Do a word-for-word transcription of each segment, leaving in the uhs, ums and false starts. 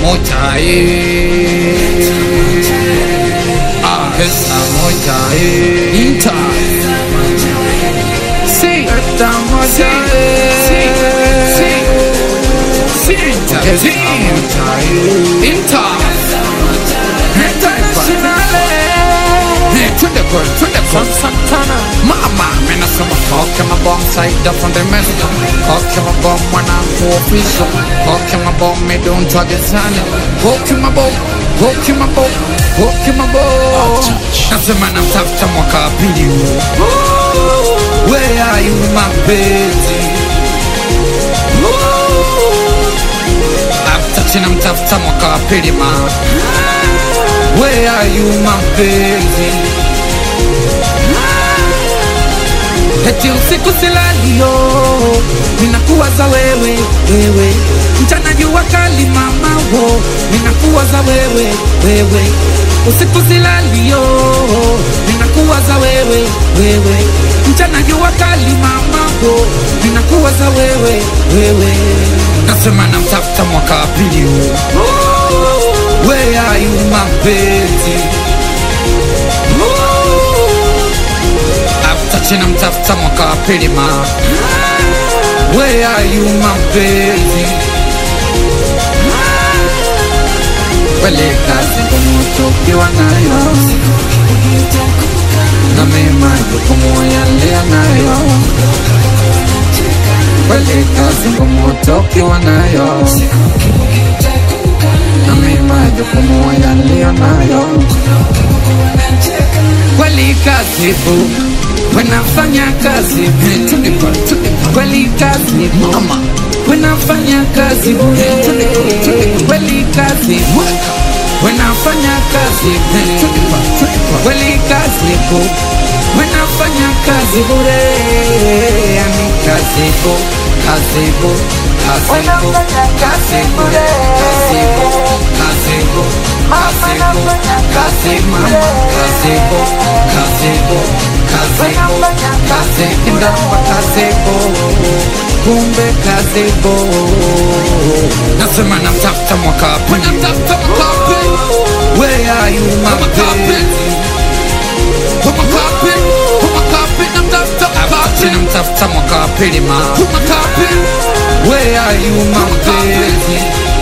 moja eh ah esta moja eh inta si esta moja eh si si inta inta inta to the girl, to the girl, Santana. Mama, me na sama cock my bomb side up on the mess. Cock my bomb when I'm official. Cock my bomb, me don't try the sun. Cock my bomb, cock my bomb, cock my bomb. That's the man I'm tough to walk up in you. Where are you, my baby? I'm touching, I'm tough to walk up in you, man. Where are you, my baby? Eti usiku silali yo, ninakuwaza wewe, wewe. Mchana jua kali mama wo, ninakuwaza wewe, wewe. Usiku silali yo, ninakuwaza wewe, wewe. Mchana jua kali mama wo, ninakuwaza wewe, wewe. Nasema namtafuta mwaka wa pili wo. Where are you, my baby? I'm touching, I'm tough, I'm walking up pretty man. Where are you, my baby? Wale kazi kumotokiwa nayo, na mema yukumu yalea nayo. Wale kazi kumotokiwa nayo, na mema yukumu yalea nayo. Kweli kazi bu, wanafanya kazi kweli kazi mama, wanafanya kazi kweli kazi, wanafanya kazi kweli kazi bu, wanafanya kazi bure, yani kazi bu, kazi bu, kazi bu, kazi bure, kazi bu, kazi bu, kazi bu, kazi mama, kazi bu, kazi bu, kazi bu, kazi kindamba, kazi bu, kumbe kazi bu. Nasema namtafuta mwaka wa pili, namtafuta mwaka wa pili. Where are you, my baby? Mwaka wa pili, mwaka wa pili, namtafuta abati, namtafuta mwaka wa pili ma. Mwaka wa pili. Where are you, my baby?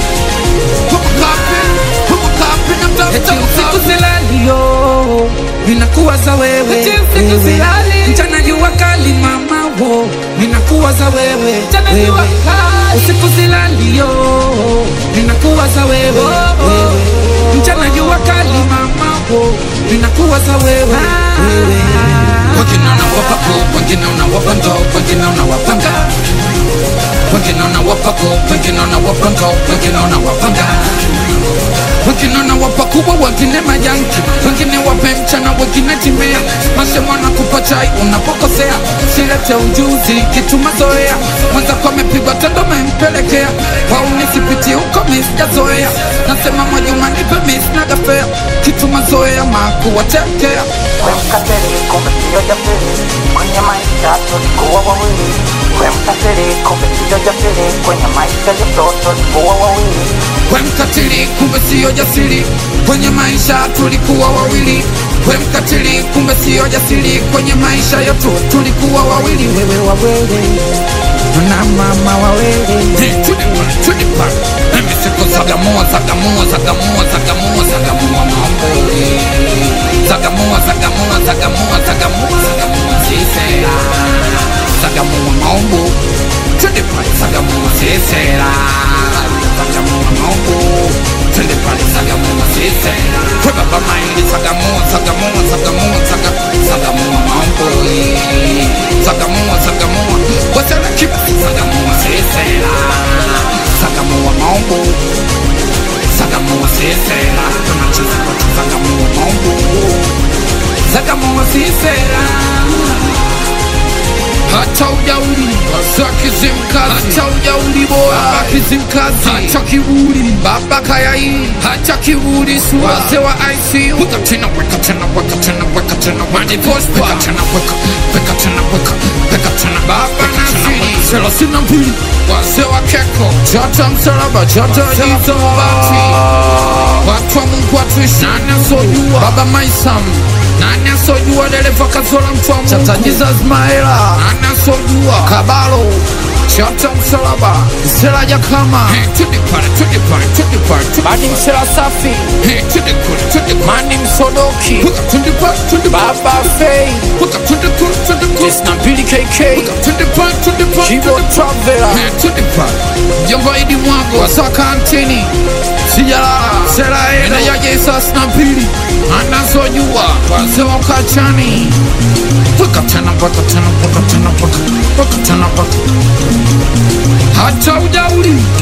Mwaka wa pili, mwaka wa pili, namtafuta mwaka wa pili. Yo, ninakuwaza wewe, mchana jua kali mama wo, ninakuwaza wewe, wewe. Usiku silali yo, ninakuwaza wewe, wewe. Mchana jua kali mama wo, ninakuwaza wewe, wewe. Wengine wanawapako, wengine wanawapando, wengine wanawapanga. Wengine wanawapako, wengine wanawapando, wengine wanawapanga. Wengine wanawapa kubwa, wengine majanki, wengine wape mchana, wengine timea. Masema nakupa chai unapokosea, silete ujuzi kitu mazoea. Mwanza kwa mepigwa tendo mempelekea, wao nisipiti uko misijazoea. Nasema mwajuma nipe misinagafea, kitu mazoea makuwa tekea. Wemkateri kumbe siyo japiri, kwenye maisha tulikuwa wawili. Wemkateri kumbe siyo japiri, kwenye maisha yetu tulikuwa wawili. Wemkateri kumbe siyo jasiri, kwenye maisha tulikuwa wawili. Wemkateri kumbe siyo jasiri, kwenye maisha yetu tulikuwa wawili. Wewe wawili, na mama wawili. Hey, tulipa, tulipa. Mimi siku zagamua, zagamua, zagamua, zagamua, zagamua mambo. Zagamua, zagamua, zagamua, zagamua, zagamua sisera. Zagamua mambo. Tulipa, zagamua sisera. Zagamua mambo. Tulipa, zagamua sisera. Kwa baba maili, zagamua, zagamua, zagamua, zagamua, zagamua mambo. Zagamua, zagamua. Wasela kipa, zagamua sisera. Zagamua mambo. Zagamua sisera. Tunachiza kwa zagamua mambo. Zagamua sisera. Hata ujauli, hata kizimkazi, hata ujauli boy, baba kizimkazi, hata kiburi, baba kayai, hata kiburi suwa, wase wa I C U. Weka tena, weka tena, weka tena, weka tena, wani divorce pa. Weka tena, weka, weka tena, weka, weka tena, baba nasiri, thelathini na mbili wazee wa keko chata msalaba chata hizo bati watu wa Mungu watuishi nani asojua baba Maisam nani asojua dereva kazola mtu wa Mungu chata Jesus Maela nani asojua Kabalo chata msalaba msela jakama hey, tundi pale tundi pale tundi pale badi msela safi hey, tundi kule tundi kule mani msodoki huka tundi pale tundi baba fei huka tundi kule tundi kule jesna mbili K K huka tundi pale tundi pale Chivo Travela hey, tundi pale jomba idi mwago wasaka antini sijalala sela ena ya Jesus na mbili anazojua wazee wa kachani huka tena baka tena baka tena baka baka tena baka hata ujauli